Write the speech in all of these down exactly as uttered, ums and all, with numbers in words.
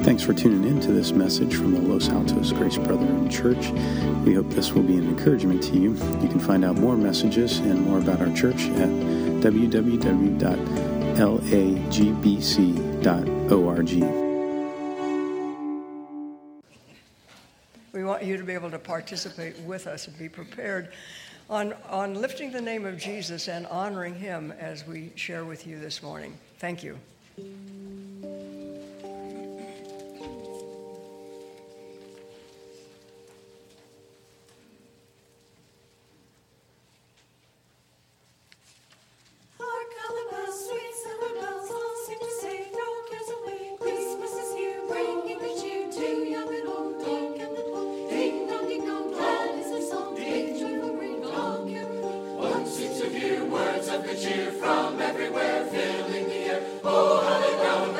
Thanks for tuning in to this message from the Los Altos Grace Brethren Church. We hope this will be an encouragement to you. You can find out more messages and more about our church at w w w dot l a g b c dot org. We want you to be able to participate with us and be prepared on, on lifting the name of Jesus and honoring him as we share with you this morning. Thank you. Words of good cheer from everywhere, filling the air. Oh, how they ground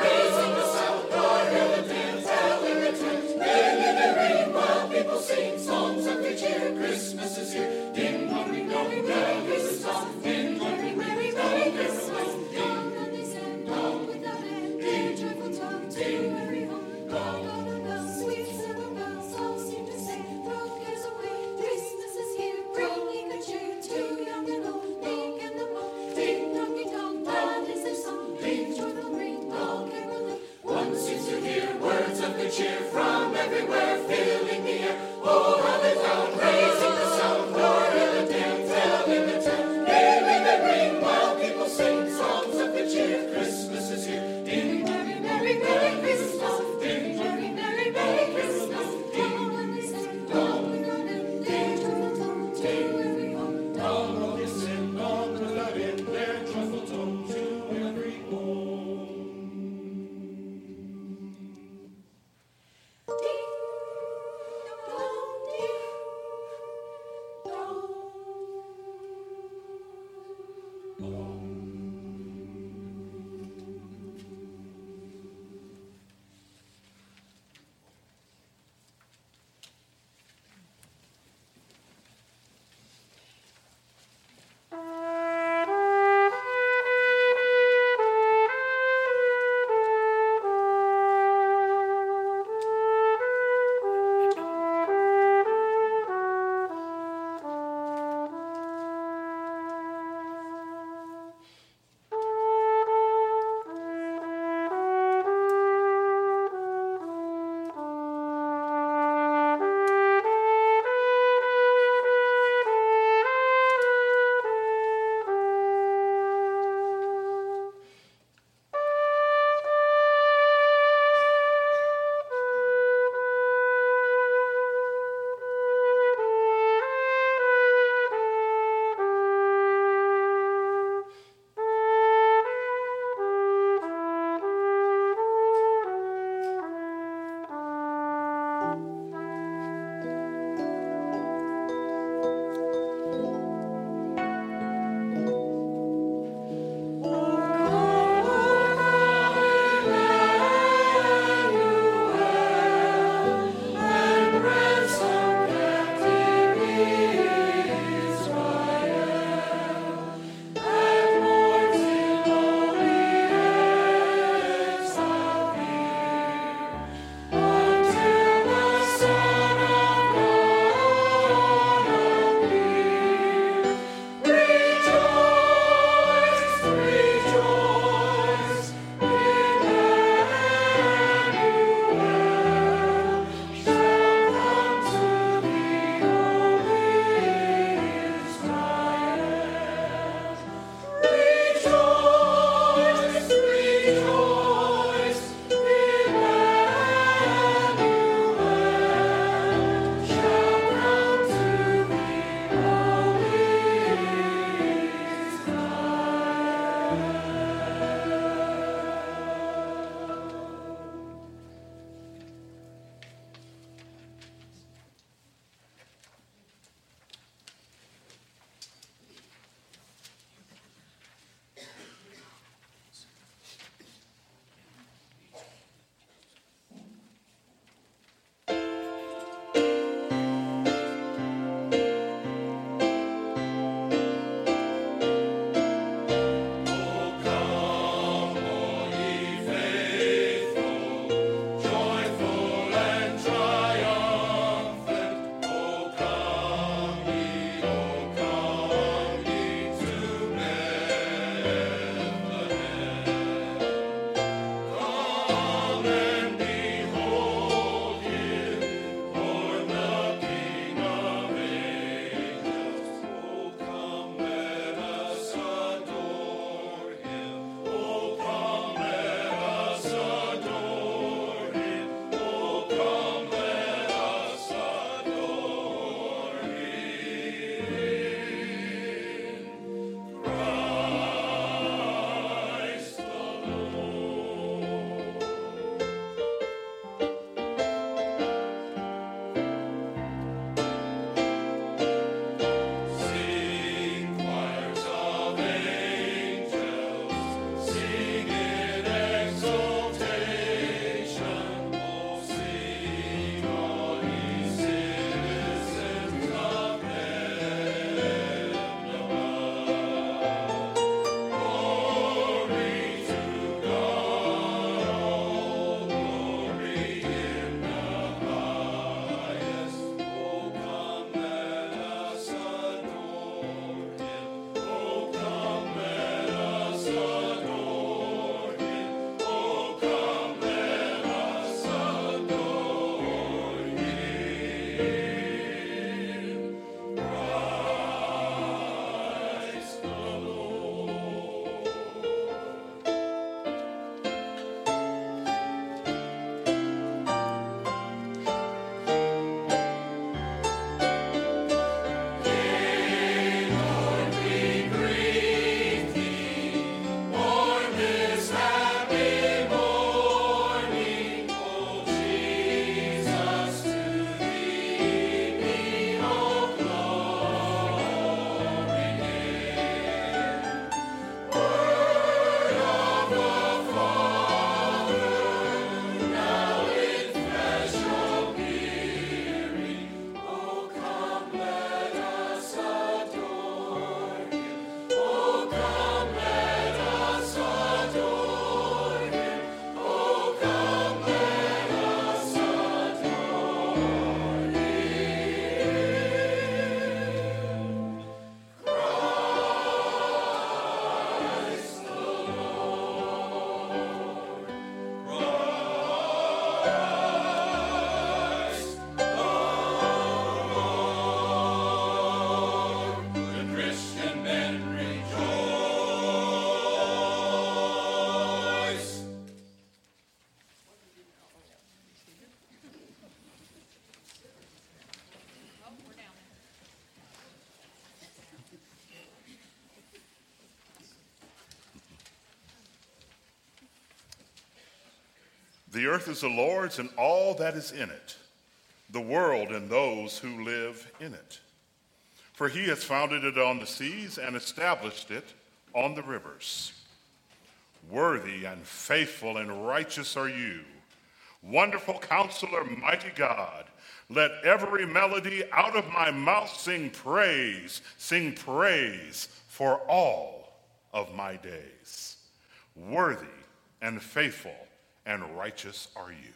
The earth is the Lord's and all that is in it, the world and those who live in it. For he has founded it on the seas and established it on the rivers. Worthy and faithful and righteous are you, wonderful Counselor, mighty God. Let every melody out of my mouth sing praise, sing praise for all of my days. Worthy and faithful and righteous are you.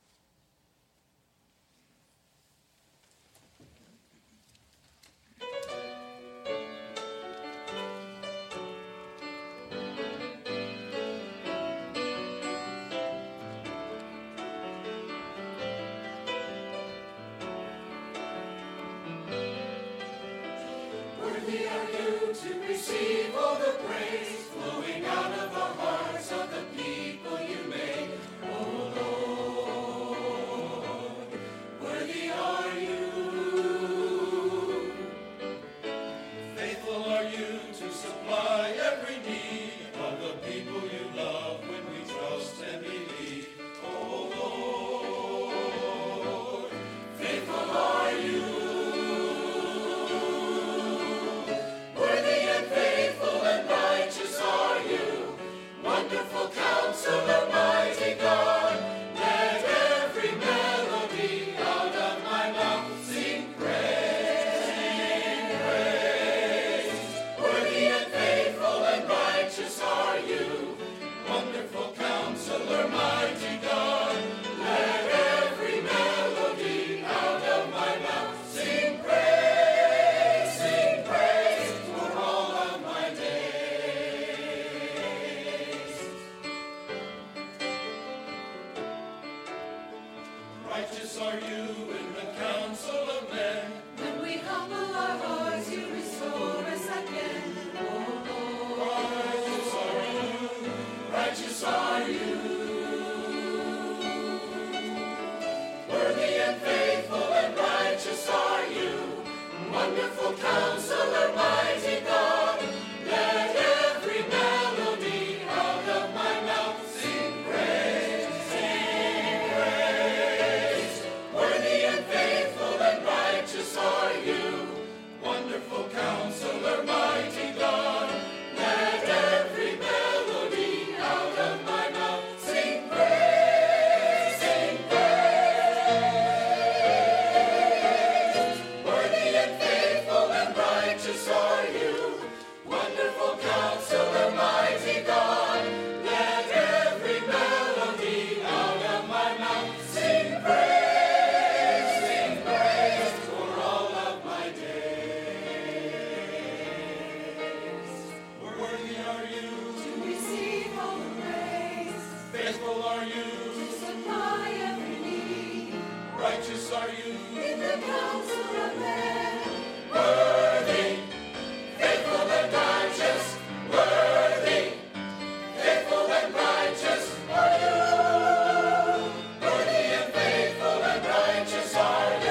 Worthy are you to receive all the praise flowing out of the hearts of the people you made, O Lord. Worthy are you. Faithful are you to supply every need of the people you love when we trust and believe, O Lord. Faithful are you. Wonderful Counselor, mighty God, let every melody out of my mouth sing praise, sing praise. Worthy and faithful and righteous are you, wonderful Counselor, mighty God, let every melody out of my mouth sing praise, sing praise for all of my days. Righteous are you in the council of men. When we humble our hearts, you restore us again. Oh Lord, righteous are you, righteous are you. Worthy and faithful and righteous are you. Wonderful Counselor, mighty God. Let every melody out of my mouth sing praise, sing praise. Worthy and faithful and righteous are you, wonderful Counselor, mighty God. Let every melody out of my mouth sing praise, sing praise. Worthy and faithful and righteous are you, wonderful Counselor, mighty God. Let every melody out of my mouth sing praise, sing praise for all of my days. Worthy are you to receive all the praise. Faithful are you to supply every need. Righteous are you in the council of men. Worthy, faithful and righteous. Worthy, faithful and righteous are you. Worthy and faithful and righteous are you.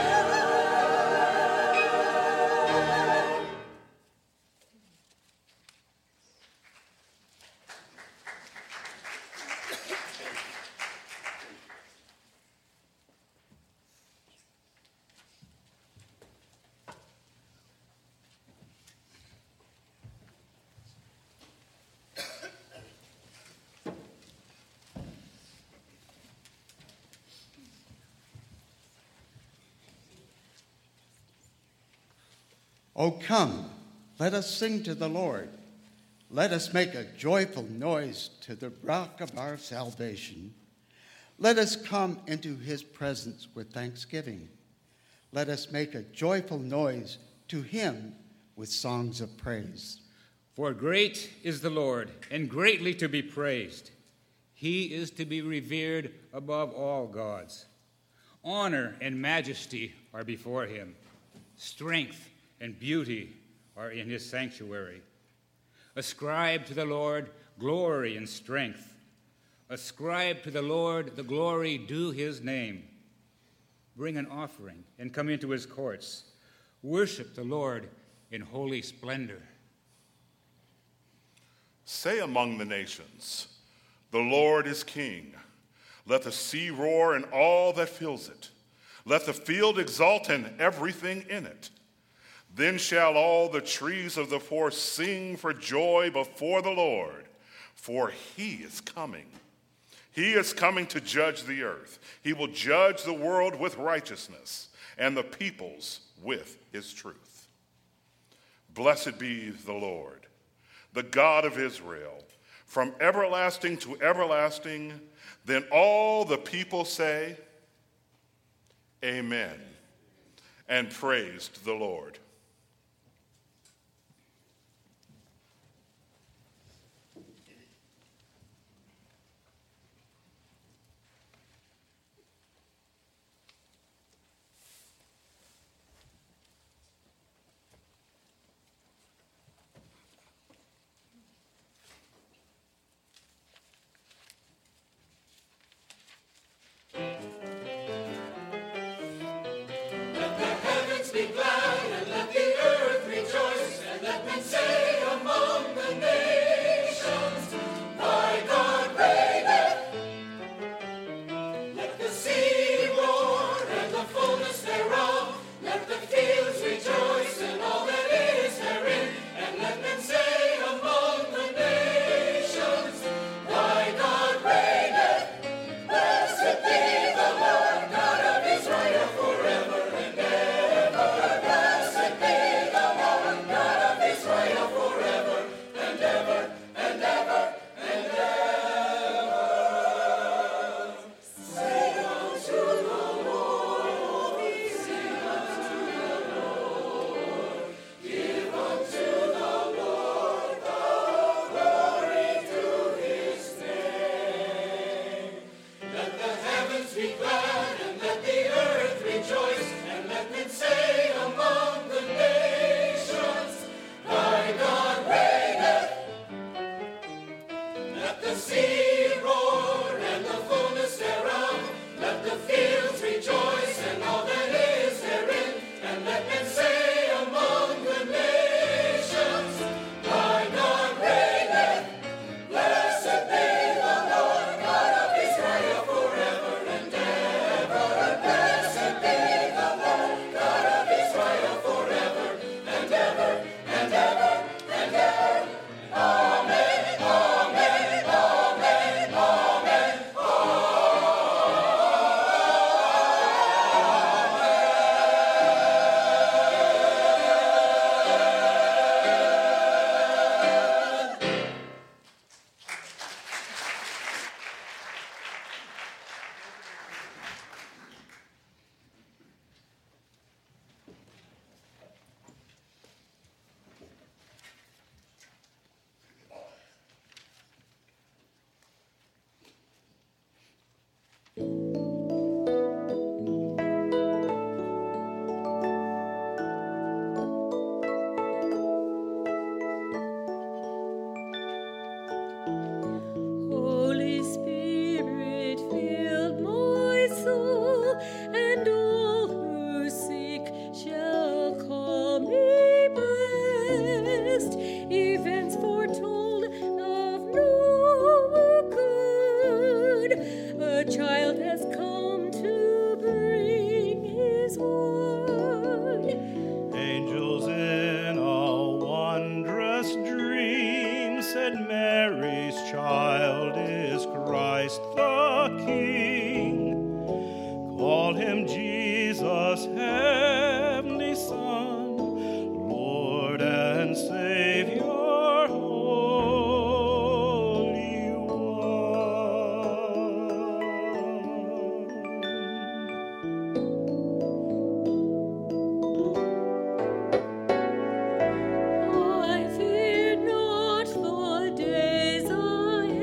Oh, come, let us sing to the Lord. Let us make a joyful noise to the rock of our salvation. Let us come into his presence with thanksgiving. Let us make a joyful noise to him with songs of praise. For great is the Lord, and greatly to be praised. He is to be revered above all gods. Honor and majesty are before him. Strength and beauty are in his sanctuary. Ascribe to the Lord glory and strength. Ascribe to the Lord the glory due his name. Bring an offering and come into his courts. Worship the Lord in holy splendor. Say among the nations, the Lord is king. Let the sea roar and all that fills it. Let the field exult and everything in it. Then shall all the trees of the forest sing for joy before the Lord, for he is coming. He is coming to judge the earth. He will judge the world with righteousness and the peoples with his truth. Blessed be the Lord, the God of Israel, from everlasting to everlasting. Then all the people say, Amen, and praised the Lord.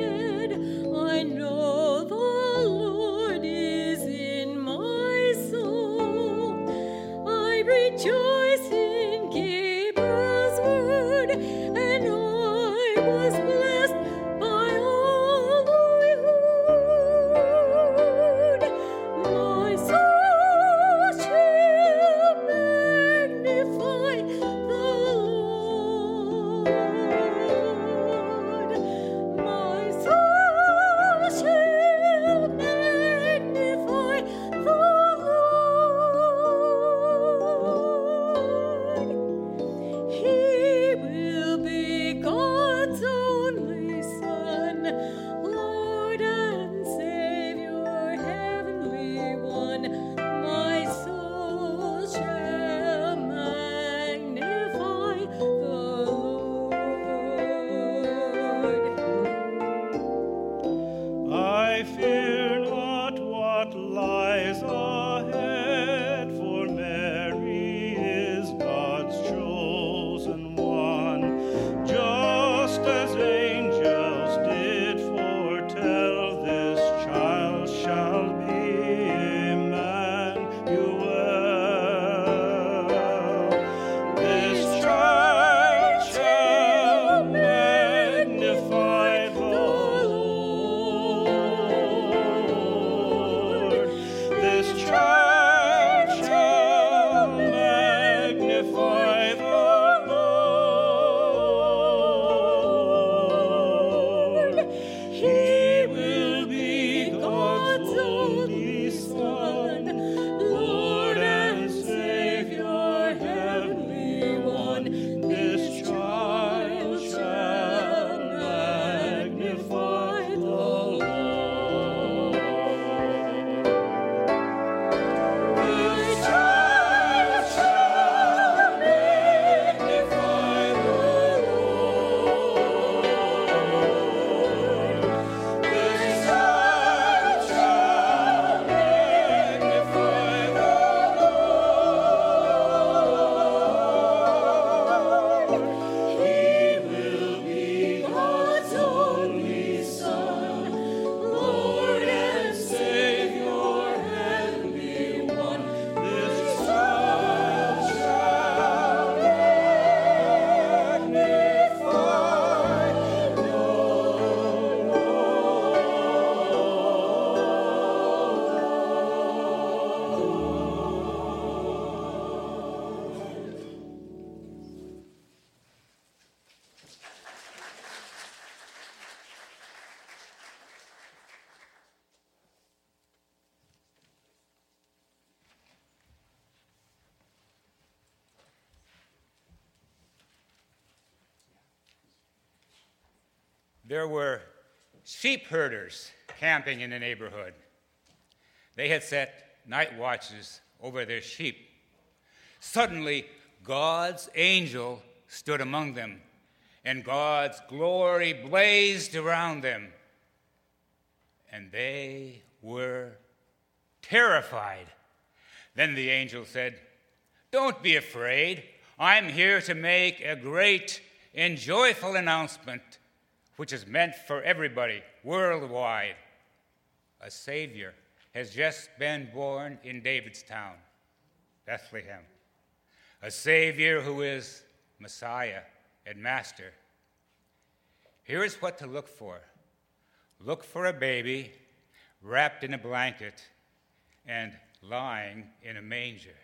I know the Lord is in my soul. what lies ahead, for Mary is God's chosen one. Just as angels did foretell, this child shall be Emmanuel. This child shall magnify the Lord. This child shall magnify the Lord. He will be God's only Son, Lord and Savior, Heavenly One. This child shall magnify the Lord. This child shall magnify the Lord. This child shall magnify the Lord. He will be God's only Son, Lord and Savior, Heavenly One. This child shall magnify the There were sheep herders camping in the neighborhood. They had set night watches over their sheep. Suddenly, God's angel stood among them, and God's glory blazed around them. And they were terrified. Then the angel said, "Don't be afraid. I'm here to make a great and joyful announcement, which is meant for everybody worldwide. A Savior has just been born in David's town, Bethlehem. A Savior who is Messiah and Master. Here is what to look for. Look for a baby wrapped in a blanket and lying in a manger."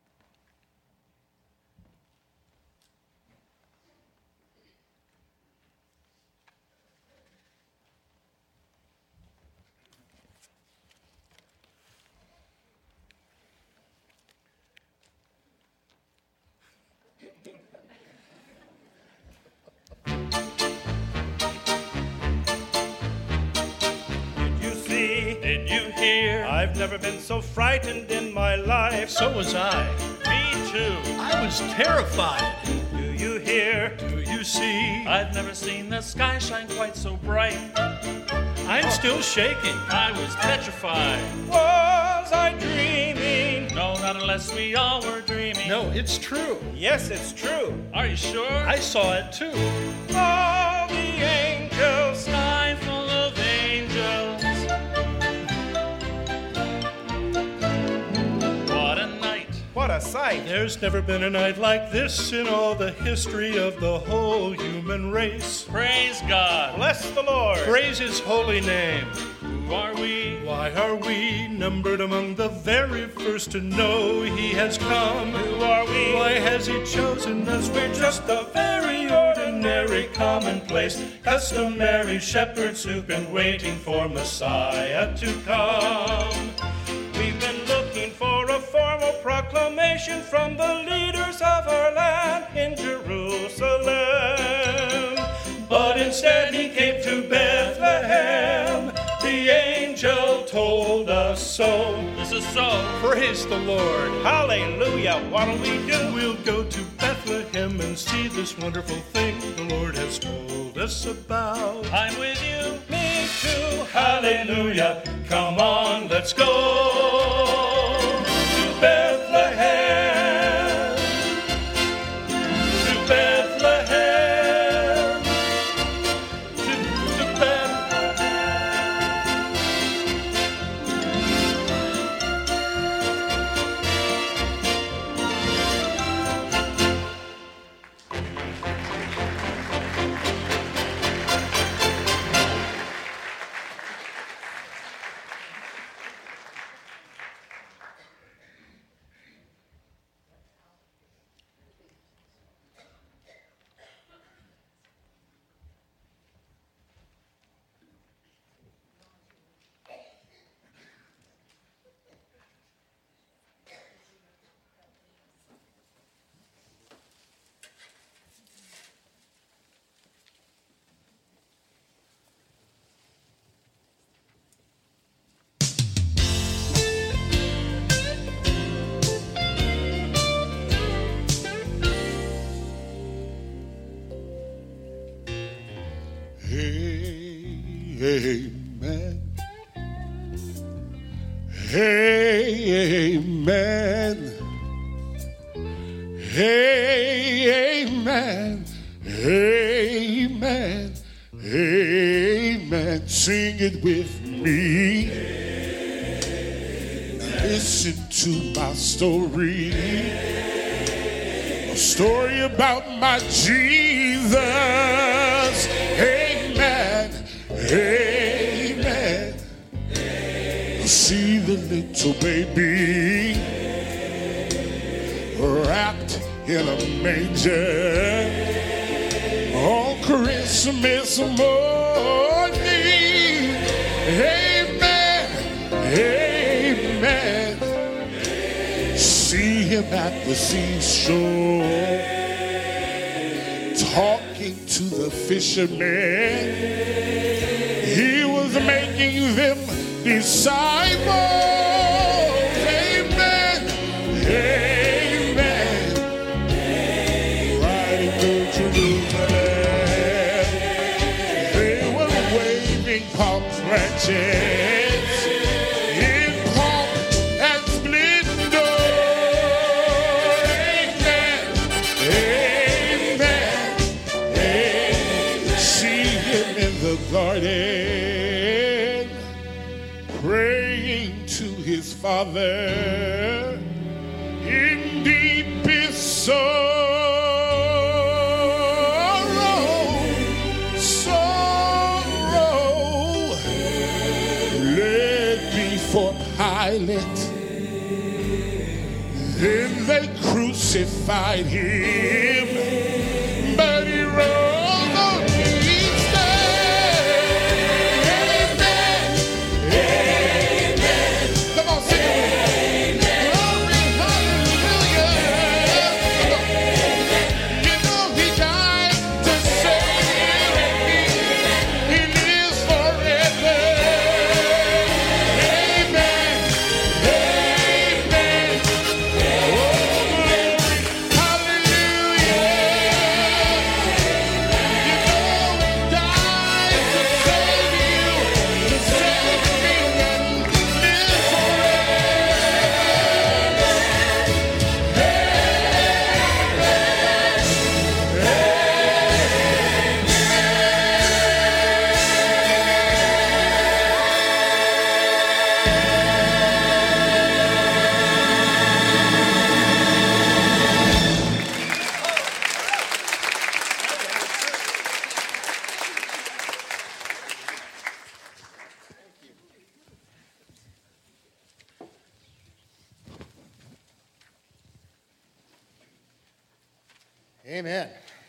Did you hear? I've never been so frightened in my life. So was I. Me too. I was terrified. Do you hear? Do you see? I've never seen the sky shine quite so bright. I'm still shaking. I was petrified. Was I dreaming? No, not unless we all were dreaming. No, it's true. Yes, it's true. Are you sure? I saw it too. All the angels. Sky full of angels. What a night. What a sight. There's never been a night like this in all the history of the whole human race. Praise God. Bless the Lord. Praise His holy name. Who are we? Why are we numbered among the very first to know He has come? Who are we? Why has He chosen us? We're just a very ordinary, commonplace, customary shepherds who've been waiting for Messiah to come. We've been looking for a formal proclamation from the leaders of our land in Jerusalem. But instead He came to Bethlehem. The angel told us so. This is so. Praise the Lord. Hallelujah. What'll we do? We'll go to Bethlehem and see this wonderful thing the Lord has told us about. I'm with you. Me too. Hallelujah. Come on, let's go. Amen. Amen. Amen. Amen. Amen. Sing it with me. Now listen to my story. A story about my Jesus. Amen. Amen. See the little baby wrapped in a manger on Christmas morning. Amen. Amen. See him at the seashore talking to the fishermen. He was making them disciples. Amen. Amen. Riding through Jerusalem, they were waving palm branches in pomp and splendor. Amen. Amen. Amen. See him in the garden, praying to his Father in deepest sorrow, sorrow, led before Pilate. Then they crucified him, but he rose on his day. Amen. Come on, sing it. Glory, hallelujah. You know he died to save me. He lives forever. Amen. Amen. Oh, glory, hallelujah. You know he died to save you, to save me, and live Amen.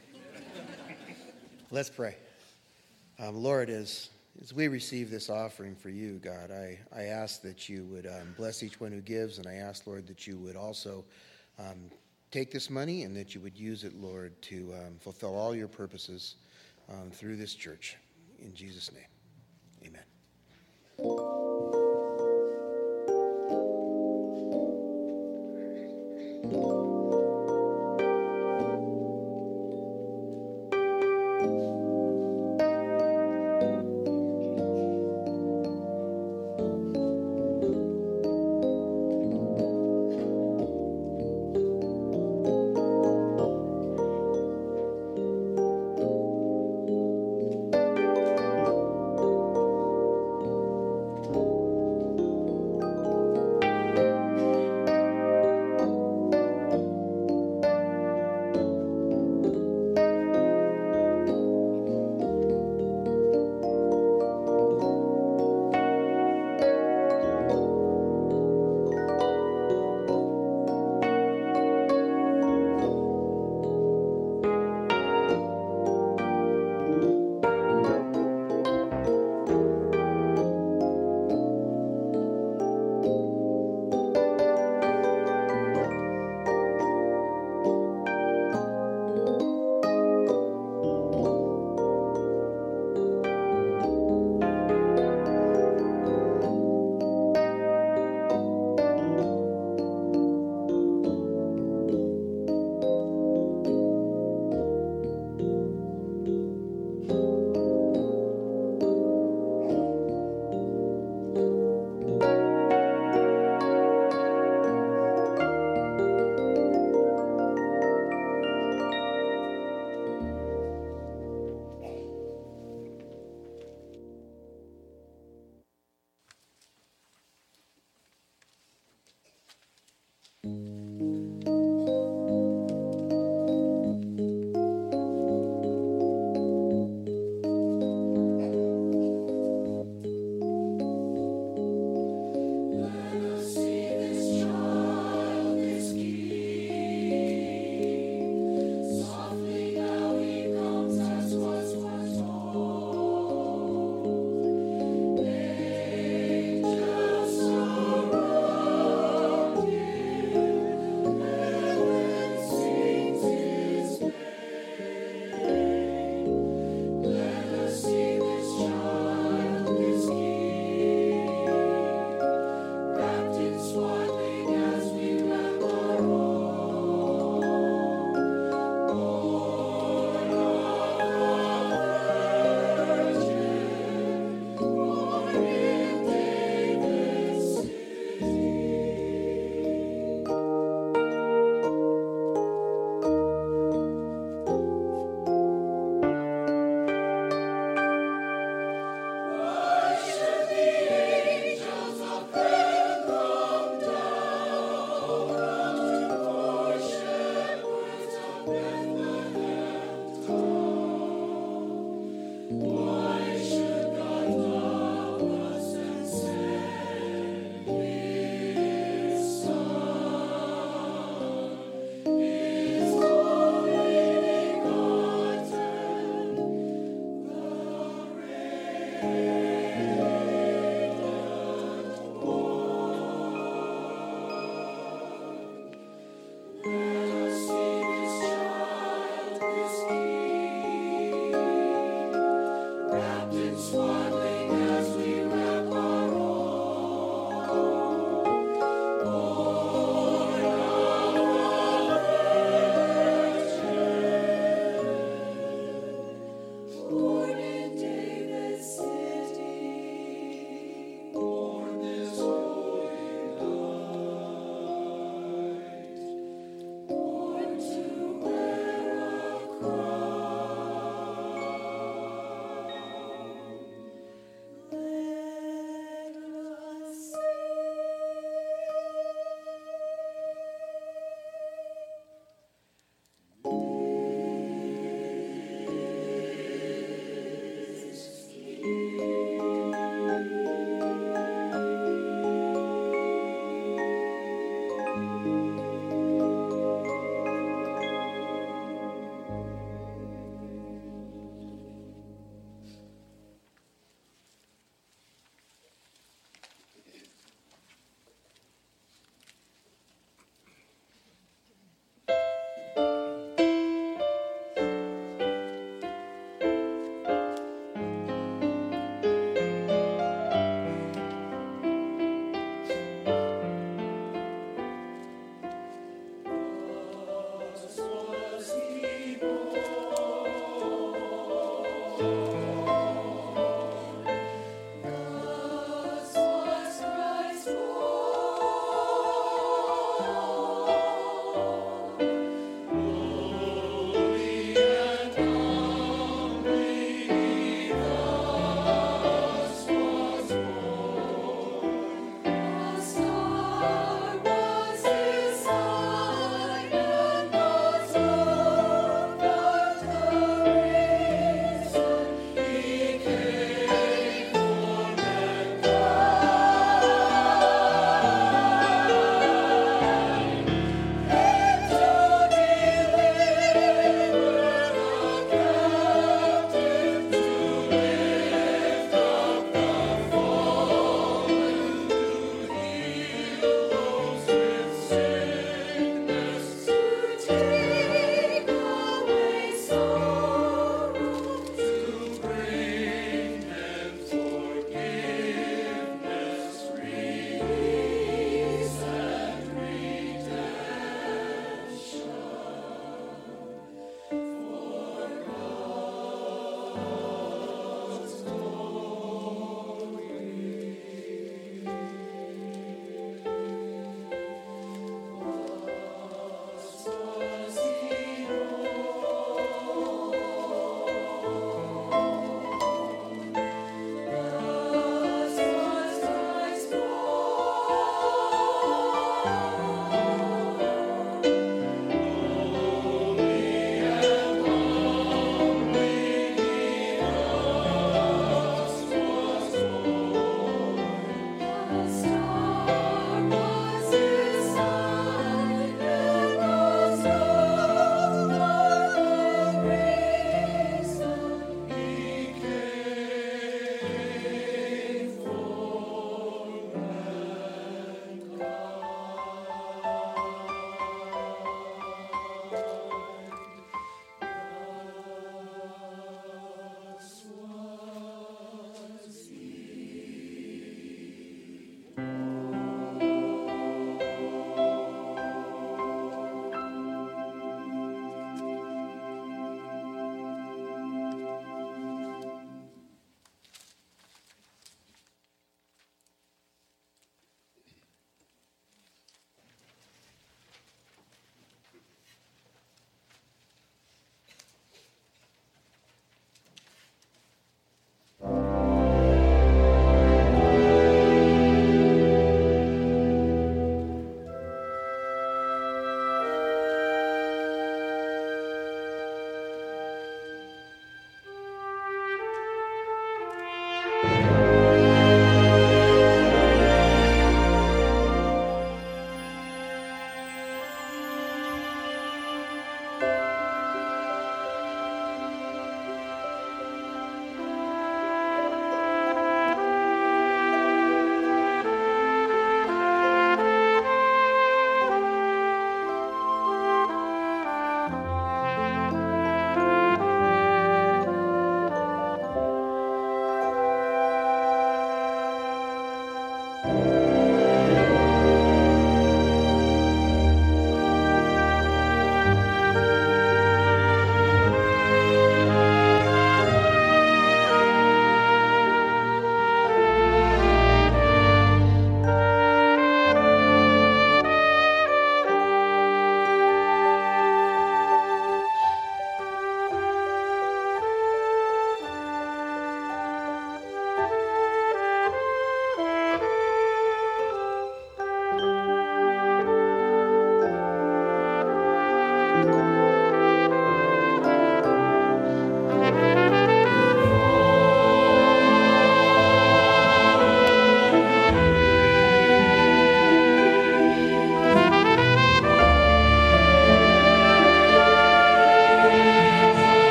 Let's pray. Um, Lord, as, as we receive this offering for you, God, I, I ask that you would um, bless each one who gives, and I ask, Lord, that you would also um, take this money and that you would use it, Lord, to um, fulfill all your purposes um, through this church. In Jesus' name, amen.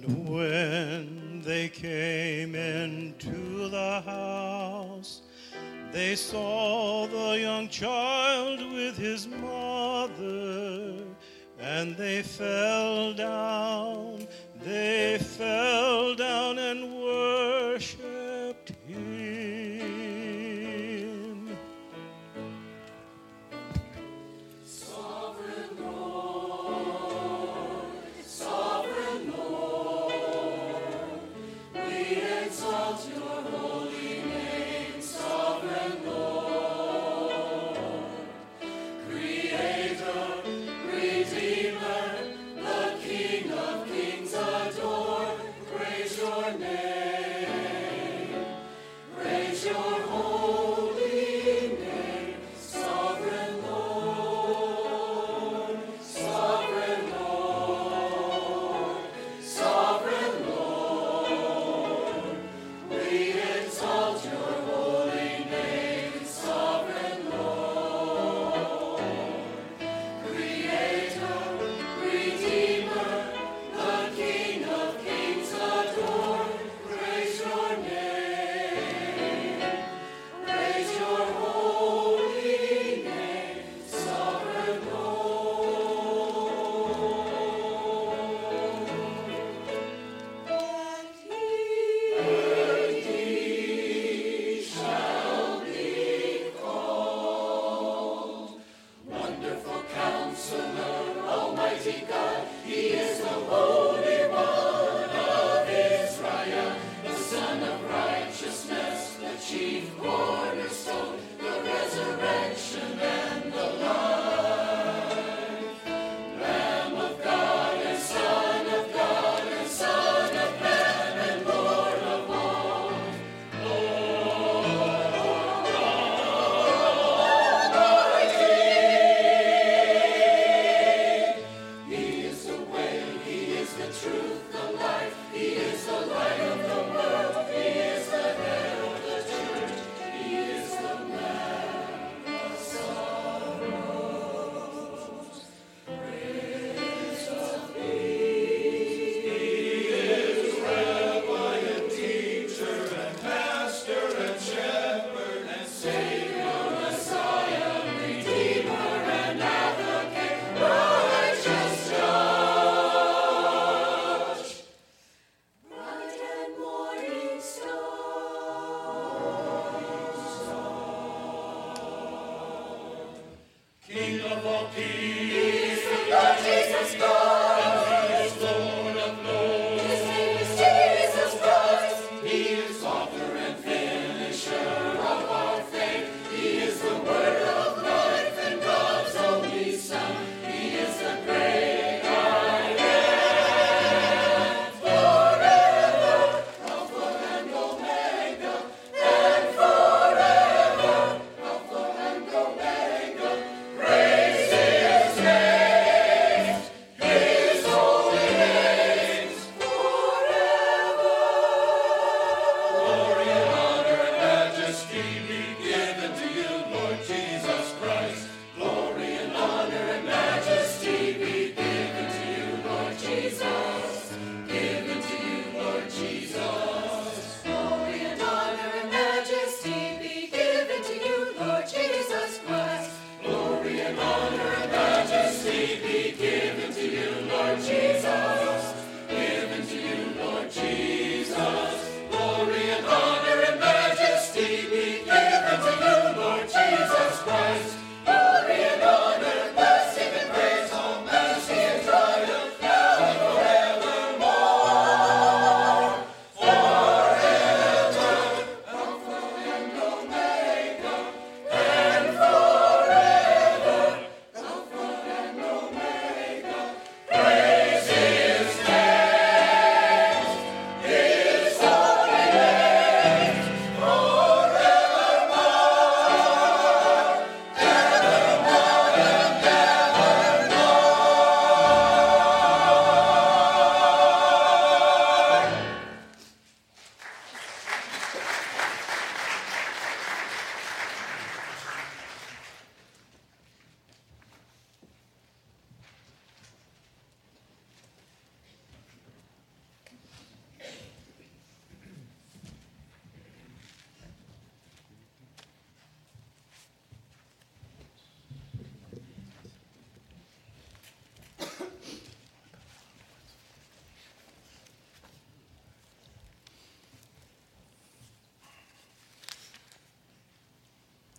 And when they came into the house, they saw the young child with his mother, and they fell down, they fell down and worshipped him. Sovereign Lord, sovereign Lord, we exalt your holy name, sovereign Lord, Creator, Redeemer, the King of kings adore, praise your name.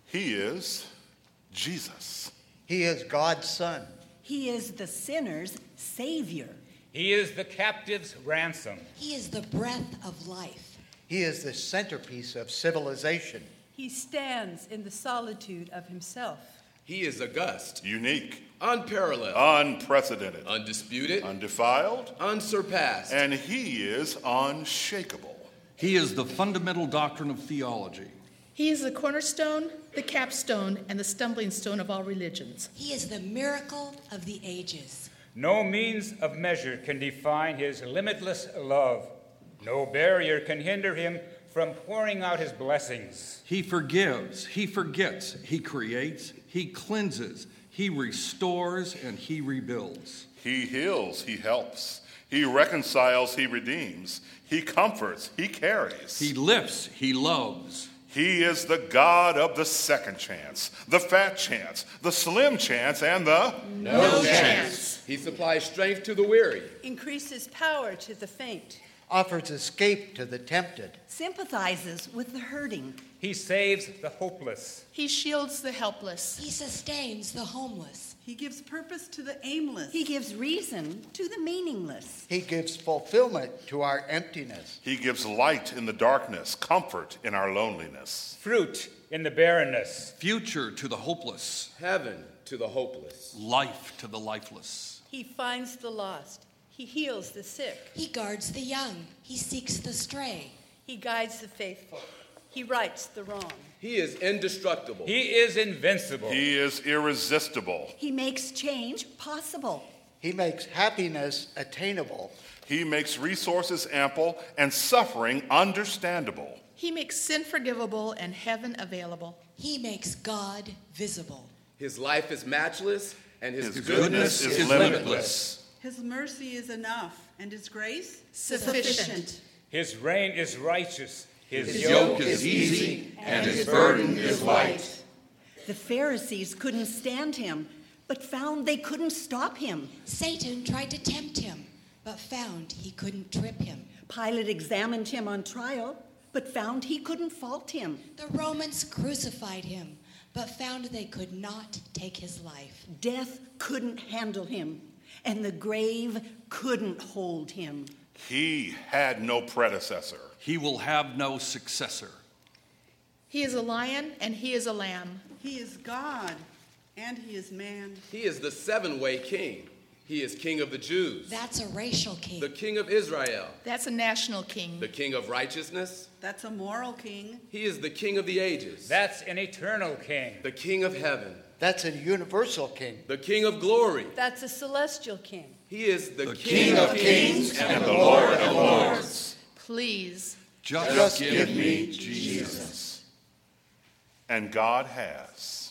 He is Jesus. He is God's Son. He is the sinner's Savior. He is the captive's ransom. He is the breath of life. He is the centerpiece of civilization. He stands in the solitude of himself. He is august, Unique, unparalleled, unprecedented, undisputed, undefiled, unsurpassed. and he is unshakable. He is the fundamental doctrine of theology. He is the cornerstone, the capstone, and the stumbling stone of all religions. He is the miracle of the ages. No means of measure can define his limitless love. No barrier can hinder him from pouring out his blessings. He forgives, he forgets, he creates, he cleanses, he restores, and he rebuilds. He heals, he helps. He reconciles, he redeems. He comforts, he carries. He lifts, he loves. He is the God of the second chance, the fat chance, the slim chance, and the no, no chance. chance. He supplies strength to the weary, increases power to the faint, offers escape to the tempted, sympathizes with the hurting. He saves the hopeless. He shields the helpless. He sustains the homeless. He gives purpose to the aimless. He gives reason to the meaningless. He gives fulfillment to our emptiness. He gives light in the darkness, comfort in our loneliness, fruit in the barrenness, future to the hopeless, heaven to the hopeless, life to the lifeless. He finds the lost. He heals the sick. He guards the young. He seeks the stray. He guides the faithful. He rights the wrong. He is indestructible. He is invincible. He is irresistible. He makes change possible. He makes happiness attainable. He makes resources ample and suffering understandable. He makes sin forgivable and heaven available. He makes God visible. His life is matchless and his, his goodness, goodness is, is limitless. limitless. His mercy is enough, and his grace sufficient. sufficient. His reign is righteous. His, his yoke, yoke is easy, and his burden is light. The Pharisees couldn't stand him, but found they couldn't stop him. Satan tried to tempt him, but found he couldn't trip him. Pilate examined him on trial, but found he couldn't fault him. The Romans crucified him, but found they could not take his life. Death couldn't handle him, and the grave couldn't hold him. He had no predecessor. He will have no successor. He is a lion and he is a lamb. He is God and he is man. He is the seven-way king. He is king of the Jews. That's a racial king. The king of Israel. That's a national king. The king of righteousness. That's a moral king. He is the king of the ages. That's an eternal king. The king of heaven. That's a universal king. The king of glory. That's a celestial king. He is the, the king, king of of kings, kings and, and the the Lord Lord of of lords. Please. Just, Just give, give me me Jesus. And God has.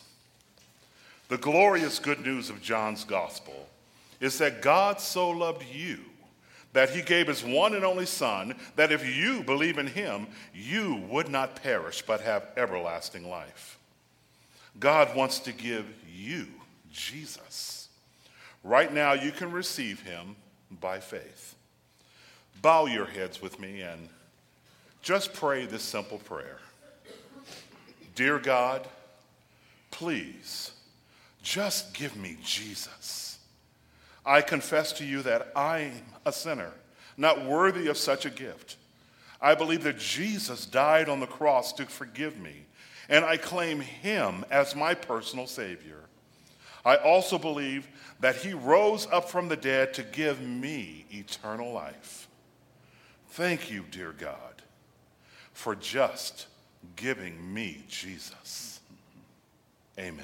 The glorious good news of John's gospel is that God so loved you that he gave his one and only Son, that if you believe in him, you would not perish but have everlasting life. God wants to give you Jesus. Right now, you can receive him by faith. Bow your heads with me and just pray this simple prayer. Dear God, please, just give me Jesus. I confess to you that I am a sinner, not worthy of such a gift. I believe that Jesus died on the cross to forgive me, and I claim him as my personal Savior. I also believe that he rose up from the dead to give me eternal life. Thank you, dear God, for just giving me Jesus. Amen.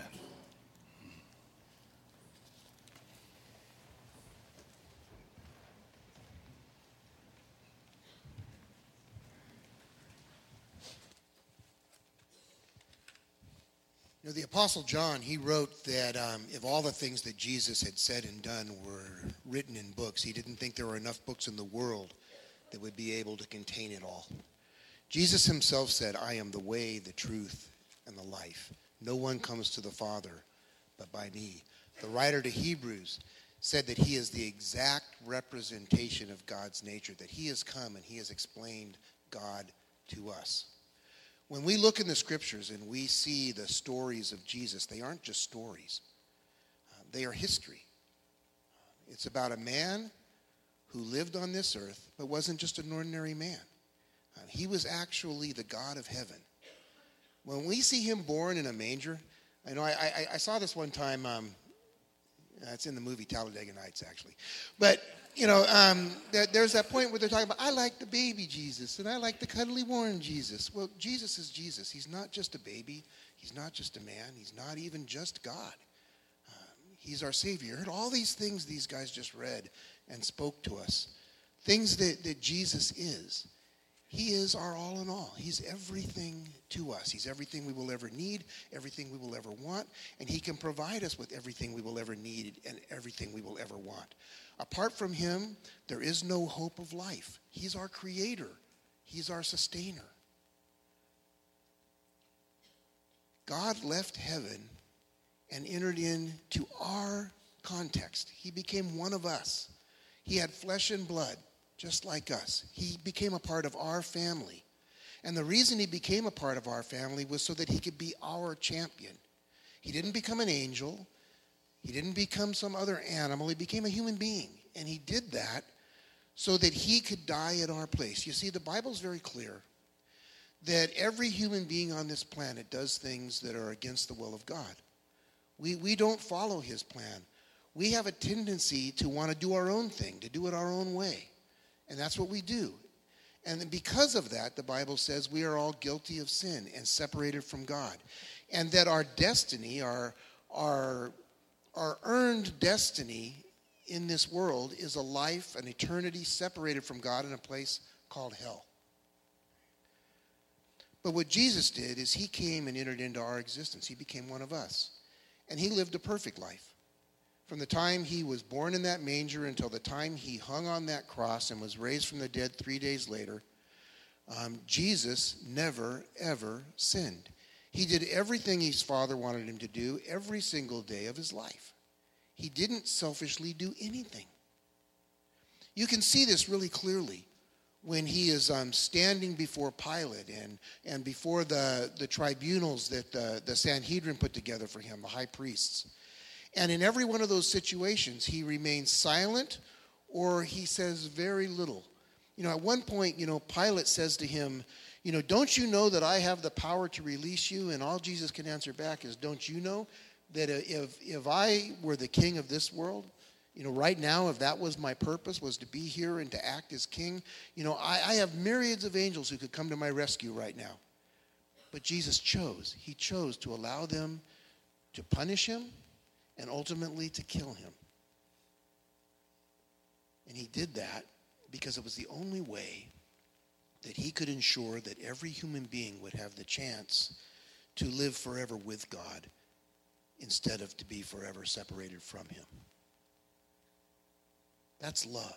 You know, the Apostle John, he wrote that um, if all the things that Jesus had said and done were written in books, he didn't think there were enough books in the world that would be able to contain it all. Jesus himself said, I am the way, the truth, and the life. No one comes to the Father but by me. The writer to Hebrews said that he is the exact representation of God's nature, that he has come and he has explained God to us. When we look in the scriptures and we see the stories of Jesus, they aren't just stories. Uh, they are history. It's about a man who lived on this earth, but wasn't just an ordinary man. Uh, he was actually the God of heaven. When we see him born in a manger, I know I, I, I saw this one time. Um, it's in the movie Talladega Nights, actually. But, you know, um, there, there's that point where they're talking about, I like the baby Jesus, and I like the cuddly warm Jesus. Well, Jesus is Jesus. He's not just a baby. He's not just a man. He's not even just God. Um, he's our Savior. You heard all these things these guys just read and spoke to us. Things that, that Jesus is. He is our all in all. He's everything to us. He's everything we will ever need, everything we will ever want, and he can provide us with everything we will ever need and everything we will ever want. Apart from him, there is no hope of life. He's our creator. He's our sustainer. God left heaven and entered into our context. He became one of us. He had flesh and blood, just like us. He became a part of our family. And the reason he became a part of our family was so that he could be our champion. He didn't become an angel. He didn't become some other animal. He became a human being. And he did that so that he could die in our place. You see, the Bible's very clear that every human being on this planet does things that are against the will of God. We, we don't follow his plan. We have a tendency to want to do our own thing, to do it our own way. And that's what we do. And because of that, the Bible says we are all guilty of sin and separated from God. And that our destiny, our, our, our earned destiny in this world is a life, an eternity separated from God in a place called hell. But what Jesus did is he came and entered into our existence. He became one of us. And he lived a perfect life. From the time he was born in that manger until the time he hung on that cross and was raised from the dead three days later, um, Jesus never, ever sinned. He did everything his Father wanted him to do every single day of his life. He didn't selfishly do anything. You can see this really clearly when he is um, standing before Pilate and, and before the, the tribunals that the, the Sanhedrin put together for him, the high priests. And in every one of those situations, he remains silent or he says very little. You know, at one point, you know, Pilate says to him, you know, don't you know that I have the power to release you? And all Jesus can answer back is, don't you know that if, if I were the king of this world, you know, right now, if that was my purpose, was to be here and to act as king, you know, I, I have myriads of angels who could come to my rescue right now. But Jesus chose. He chose to allow them to punish him and ultimately to kill him. And he did that because it was the only way that he could ensure that every human being would have the chance to live forever with God instead of to be forever separated from him. That's love.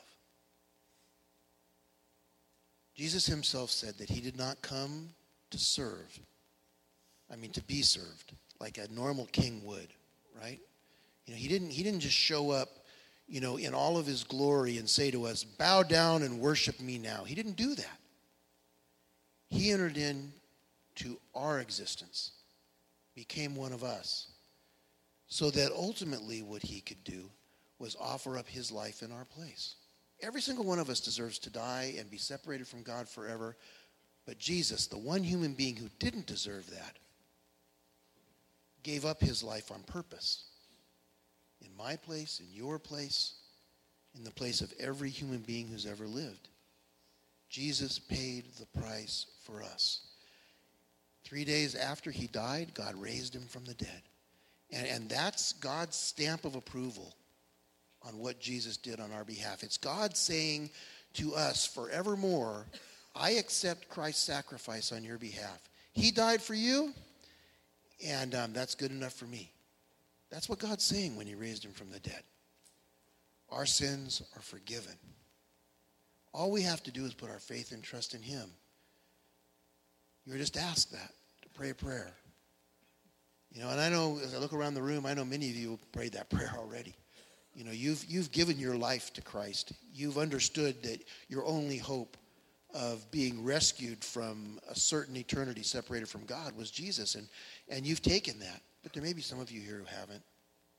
Jesus himself said that he did not come to serve, I mean to be served, like a normal king would, right? You know, he didn't, he didn't just show up, you know, in all of his glory and say to us, bow down and worship me now. He didn't do that. He entered into our existence, became one of us, so that ultimately what he could do was offer up his life in our place. Every single one of us deserves to die and be separated from God forever, but Jesus, the one human being who didn't deserve that, gave up his life on purpose. In my place, in your place, in the place of every human being who's ever lived. Jesus paid the price for us. Three days after he died, God raised him from the dead. And, and that's God's stamp of approval on what Jesus did on our behalf. It's God saying to us forevermore, I accept Christ's sacrifice on your behalf. He died for you, and um, that's good enough for me. That's what God's saying when he raised him from the dead. Our sins are forgiven. All we have to do is put our faith and trust in him. You're just asked that, to pray a prayer. You know, and I know, as I look around the room, I know many of you have prayed that prayer already. You know, you've, you've given your life to Christ. You've understood that your only hope of being rescued from a certain eternity separated from God was Jesus. And, and you've taken that. But there may be some of you here who haven't.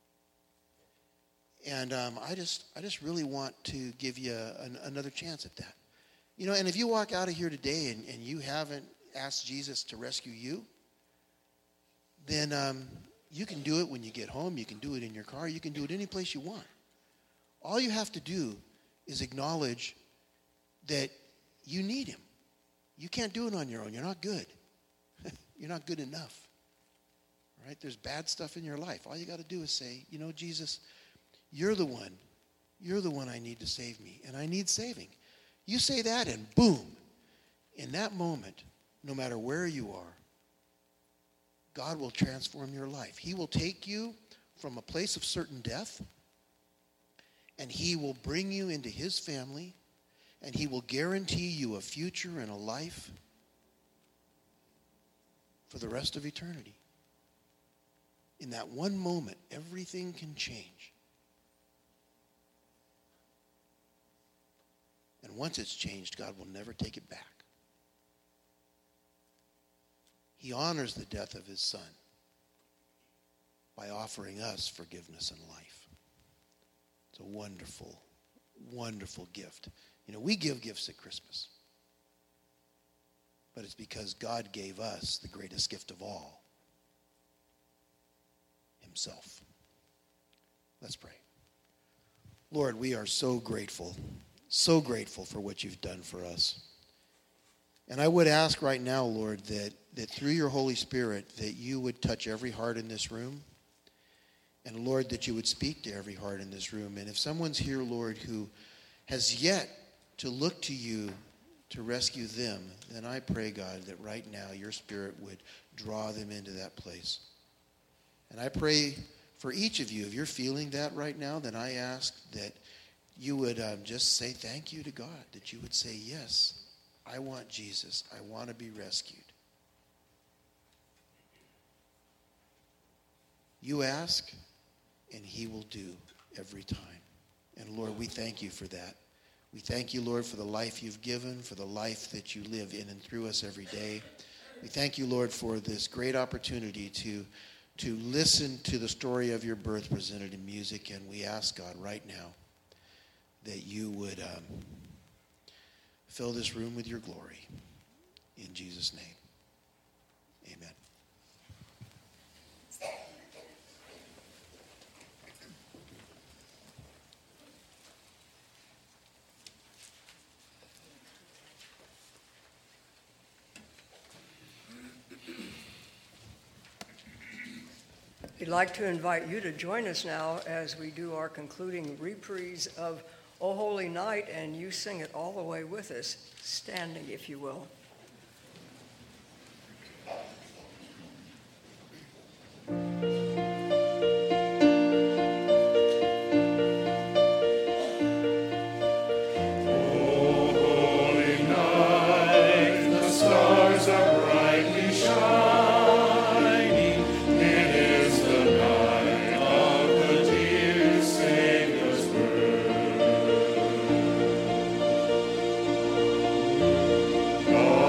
And um, I just I just really want to give you an, another chance at that. You know, and if you walk out of here today and, and you haven't asked Jesus to rescue you, then um, you can do it when you get home. You can do it in your car. You can do it any place you want. All you have to do is acknowledge that you need him. You can't do it on your own. You're not good. You're not good enough. All right? There's bad stuff in your life. All you got to do is say, you know, Jesus, you're the one. You're the one I need to save me, and I need saving. You say that, and boom, in that moment, no matter where you are, God will transform your life. He will take you from a place of certain death, and he will bring you into his family, and he will guarantee you a future and a life for the rest of eternity. In that one moment, everything can change. And once it's changed, God will never take it back. He honors the death of his son by offering us forgiveness and life. It's a wonderful, wonderful gift. You know, we give gifts at Christmas. But it's because God gave us the greatest gift of all, himself. Let's pray. Lord, we are so grateful. So grateful for what you've done for us. And I would ask right now, Lord, that, that through your Holy Spirit, that you would touch every heart in this room. And Lord, that you would speak to every heart in this room. And if someone's here, Lord, who has yet to look to you to rescue them, then I pray, God, that right now your Spirit would draw them into that place. And I pray for each of you, if you're feeling that right now, then I ask that you would um, just say thank you to God, that you would say, yes, I want Jesus. I want to be rescued. You ask, and he will do every time. And Lord, we thank you for that. We thank you, Lord, for the life you've given, for the life that you live in and through us every day. We thank you, Lord, for this great opportunity to, to listen to the story of your birth presented in music. And we ask, God, right now, that you would um, fill this room with your glory. In Jesus' name, amen. We'd like to invite you to join us now as we do our concluding reprise of O Holy Night, and you sing it all the way with us, standing, if you will. Oh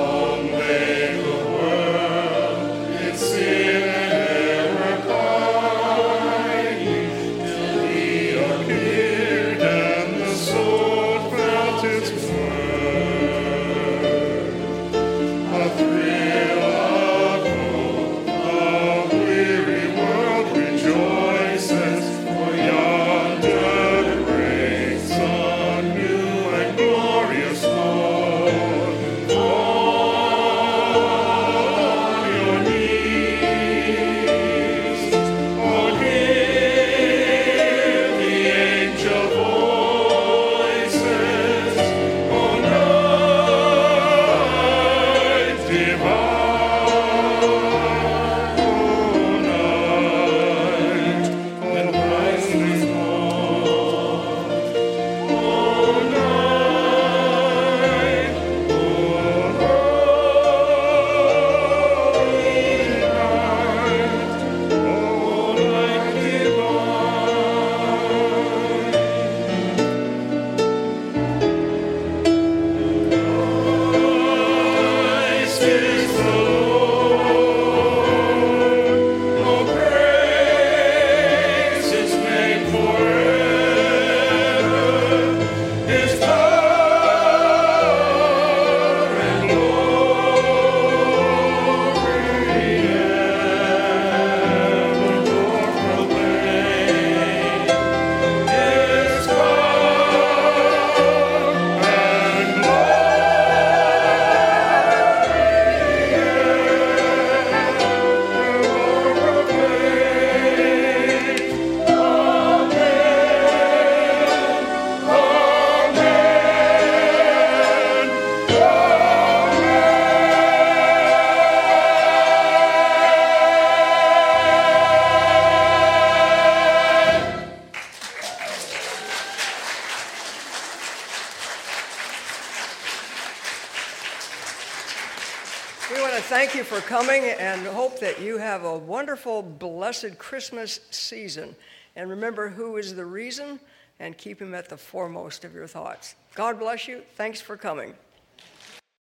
thank you for coming and hope that you have a wonderful, blessed Christmas season. And remember who is the reason, and keep him at the foremost of your thoughts. God bless you. Thanks for coming.